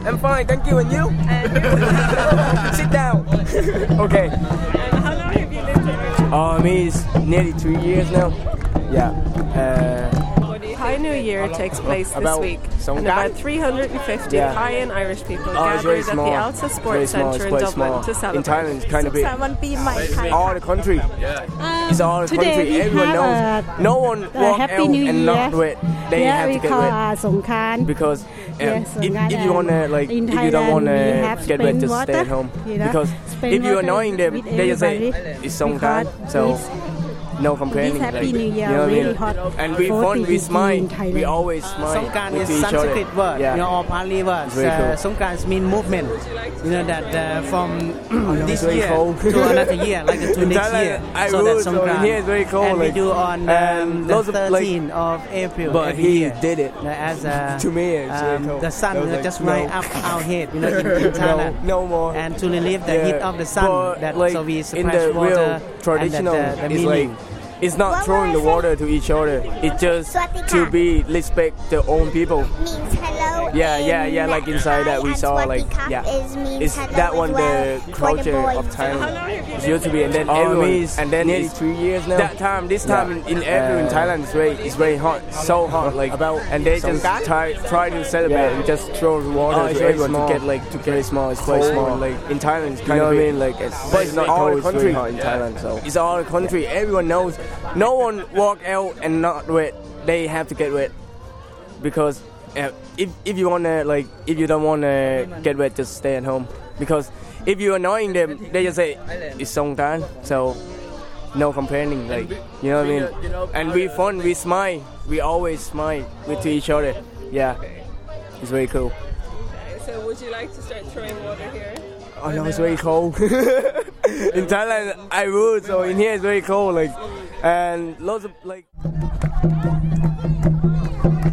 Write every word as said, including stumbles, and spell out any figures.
I'm fine, thank you. And you? Sit down. Okay. And how long have you lived here? Oh, me is nearly three years now. Yeah. Uh, Thai New Year takes place this about week, some and guy? about three hundred fifty Yeah. Thai and Irish people Oh, it's very gathered at small. the Alta Very Sports small, Centre it's in quite Dublin small. to In celebrate. Thailand, it's kind of big. วันปีใหม่ไทย All the country. Um, It's all the today country. we Everyone have knows. a- No one a walk Happy out New and Year. not wet. They yeah, have we to get call wet. uh, Songkran. Because um, Yes, if, Songkran, if you wanna like in if you don't Thailand wanna we have get wet, spring just stay water, at home. you know, Because spring if you're water annoying them, with they just say everybody. it's Songkran. Because So this- no complaining. This Happy like, New Year you know what I really mean? hot And we forty fun, we degree smile. in Thailand. We always smile Songkran with is each other. Sanskrit word, Yeah. you know, or Pali words. It's very cool. Uh, Songkran means movement. You know that uh, from this it's very year cold. to another year, like to In next Thailand, year. I so rule, that's so Songkran. in here it's very cold, And we like, do on and um, the lots of, like- thirteenth of April But every he year. did it. Uh, As uh, To me, it's very um, cold. the sun I was like, just no. right up our head, you know, in, in Thailand. No, no more. And to relieve the Yeah. heat of the sun, But, that like, so we in splash the water real and traditional, that, uh, the it's meaning. like it's not throwing the water to each other. It's just to be respect their own people. means hello. Yeah, yeah, yeah. in Like inside that we Thai, saw and like Swatikap yeah, is means it's hello that as one well the for the culture boys. of How Thailand. long have you It lived used to be, and then Oh, everyone, means and then nearly it's three years now. That time, this time in, in everywhere in Thailand, it's very, it's very hot, so hot. Like About and they just Songkran? try try to celebrate Yeah. and just throw the water Oh, it's to very everyone small. to get like to get very small. It's quite Cold. small. Like in Thailand, it's You kind know of what I big. mean? Like, it's, But it's not all cold, the it's country. very hot in Thailand, so. It's all the country. Everyone knows. No one walk out and not wet. They have to get wet because uh, if if you wanna like if you don't wanna get wet, just stay at home. Because if you're annoying them, they just say it's Songkran. So no complaining. Like you know what I mean. And we fun. We smile. We always smile with to each other. Yeah, it's very cool. So would you like to start throwing water here? Oh no, it's very cold. In Thailand, I would. So in here, it's very cold. Like, and lots of like.